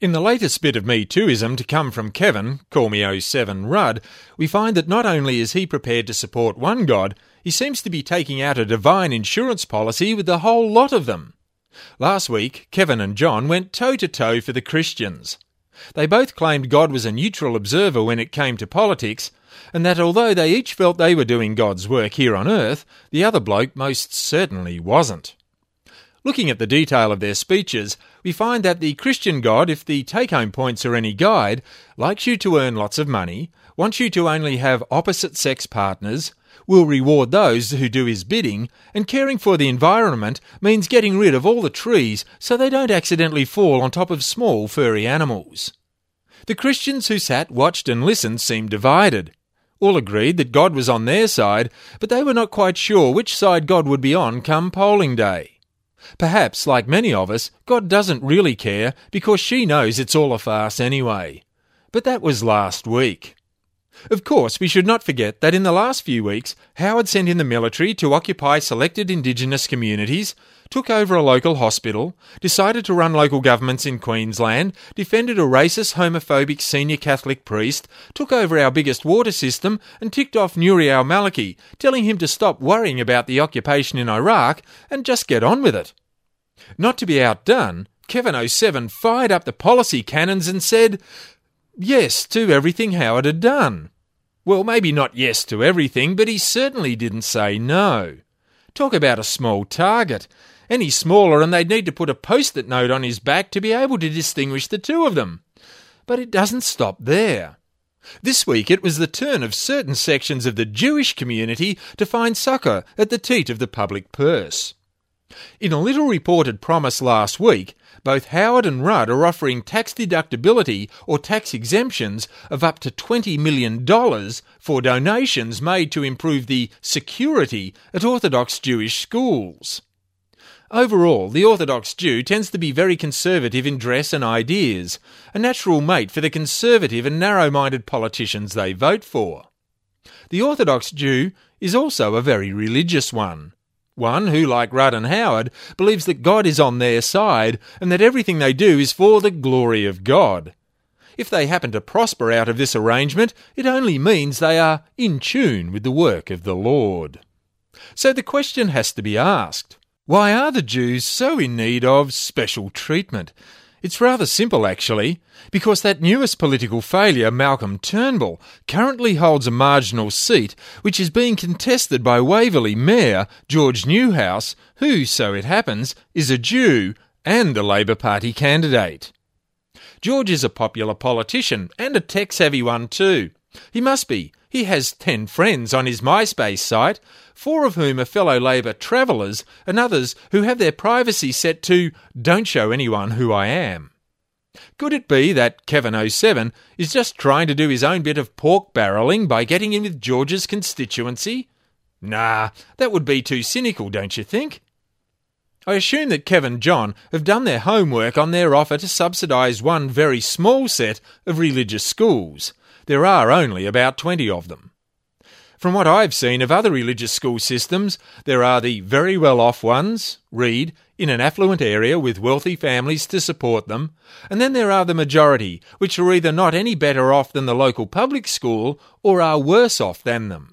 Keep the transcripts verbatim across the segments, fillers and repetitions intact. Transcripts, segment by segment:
In the latest bit of Me Tooism to come from Kevin, call me oh seven Rudd, we find that not only is he prepared to support one God, he seems to be taking out a divine insurance policy with the whole lot of them. Last week, Kevin and John went toe-to-toe for the Christians. They both claimed God was a neutral observer when it came to politics, and that although they each felt they were doing God's work here on earth, the other bloke most certainly wasn't. Looking at the detail of their speeches, we find that the Christian God, if the take-home points are any guide, likes you to earn lots of money, wants you to only have opposite-sex partners, will reward those who do his bidding, and caring for the environment means getting rid of all the trees so they don't accidentally fall on top of small furry animals. The Christians who sat, watched and listened seemed divided. All agreed that God was on their side, but they were not quite sure which side God would be on come polling day. Perhaps, like many of us, God doesn't really care because she knows it's all a farce anyway. But that was last week. Of course, we should not forget that in the last few weeks, Howard sent in the military to occupy selected Indigenous communities, took over a local hospital, decided to run local governments in Queensland, defended a racist, homophobic senior Catholic priest, took over our biggest water system and ticked off Nouri al-Maliki, telling him to stop worrying about the occupation in Iraq and just get on with it. Not to be outdone, Kevin oh seven fired up the policy cannons and said yes to everything Howard had done. Well, maybe not yes to everything, but he certainly didn't say no. Talk about a small target. Any smaller and they'd need to put a post-it note on his back to be able to distinguish the two of them. But it doesn't stop there. This week it was the turn of certain sections of the Jewish community to find succour at the teat of the public purse. In a little reported promise last week, both Howard and Rudd are offering tax deductibility or tax exemptions of up to twenty million dollars for donations made to improve the security at Orthodox Jewish schools. Overall, the Orthodox Jew tends to be very conservative in dress and ideas, a natural mate for the conservative and narrow-minded politicians they vote for. The Orthodox Jew is also a very religious one. One who, like Rudd and Howard, believes that God is on their side and that everything they do is for the glory of God. If they happen to prosper out of this arrangement, it only means they are in tune with the work of the Lord. So the question has to be asked, why are the Jews so in need of special treatment? It's rather simple, actually, because that newest political failure, Malcolm Turnbull, currently holds a marginal seat which is being contested by Waverley Mayor George Newhouse, who, so it happens, is a Jew and a Labor Party candidate. George is a popular politician and a tech-savvy one too. He must be. He has ten friends on his MySpace site, four of whom are fellow Labor travellers and others who have their privacy set to "Don't show anyone who I am." Could it be that Kevin oh seven is just trying to do his own bit of pork barrelling by getting in with George's constituency? Nah, that would be too cynical, don't you think? I assume that Kev and John have done their homework on their offer to subsidise one very small set of religious schools. There are only about twenty of them. From what I've seen of other religious school systems, there are the very well-off ones, read, in an affluent area with wealthy families to support them, and then there are the majority, which are either not any better off than the local public school or are worse off than them.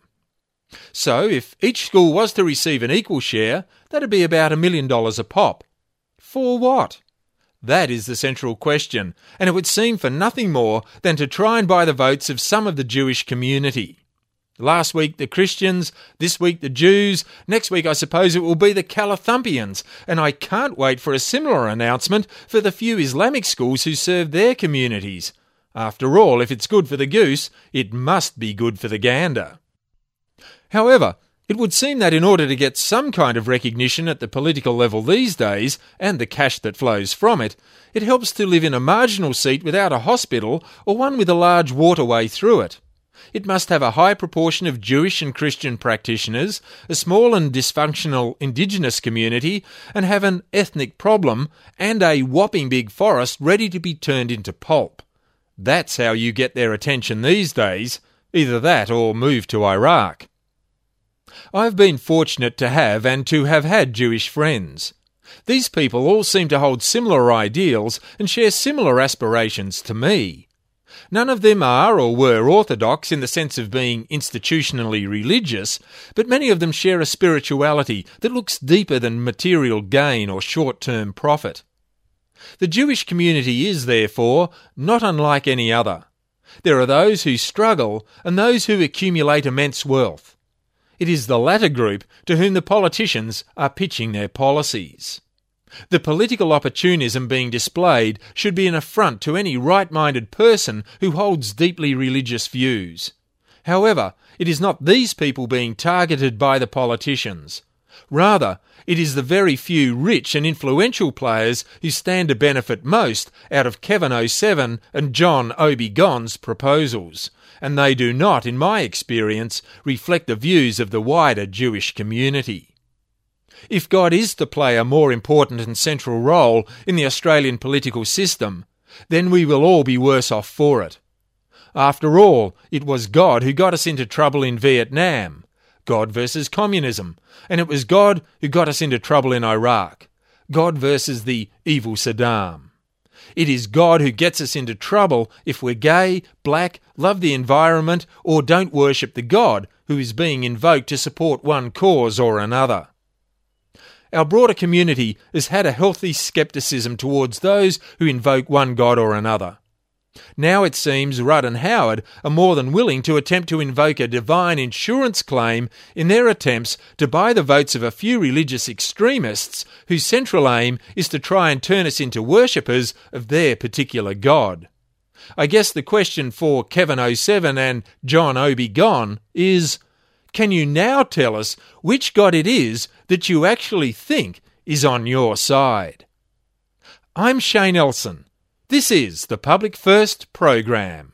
So, if each school was to receive an equal share, that'd be about a million dollars a pop. For what? That is the central question, and it would seem for nothing more than to try and buy the votes of some of the Jewish community. Last week the Christians, this week the Jews, next week I suppose it will be the Calathumpians, and I can't wait for a similar announcement for the few Islamic schools who serve their communities. After all, if it's good for the goose, it must be good for the gander. However, it would seem that in order to get some kind of recognition at the political level these days, and the cash that flows from it, it helps to live in a marginal seat without a hospital or one with a large waterway through it. It must have a high proportion of Jewish and Christian practitioners, a small and dysfunctional Indigenous community, and have an ethnic problem and a whopping big forest ready to be turned into pulp. That's how you get their attention these days, either that or move to Iraq. I've been fortunate to have and to have had Jewish friends. These people all seem to hold similar ideals and share similar aspirations to me. None of them are or were orthodox in the sense of being institutionally religious, but many of them share a spirituality that looks deeper than material gain or short-term profit. The Jewish community is, therefore, not unlike any other. There are those who struggle and those who accumulate immense wealth. It is the latter group to whom the politicians are pitching their policies. The political opportunism being displayed should be an affront to any right-minded person who holds deeply religious views. However, it is not these people being targeted by the politicians. Rather, it is the very few rich and influential players who stand to benefit most out of Kevin oh seven and John Obi-Gon's proposals, and they do not, in my experience, reflect the views of the wider Jewish community. If God is to play a more important and central role in the Australian political system, then we will all be worse off for it. After all, it was God who got us into trouble in Vietnam, God versus communism, and it was God who got us into trouble in Iraq, God versus the evil Saddam. It is God who gets us into trouble if we're gay, black, love the environment, or don't worship the God who is being invoked to support one cause or another. Our broader community has had a healthy scepticism towards those who invoke one God or another. Now it seems Rudd and Howard are more than willing to attempt to invoke a divine insurance claim in their attempts to buy the votes of a few religious extremists whose central aim is to try and turn us into worshippers of their particular God. I guess the question for Kevin oh seven and John Obi-Gon is, can you now tell us which God it is that you actually think is on your side? I'm Shane Elson. This is the Public First program.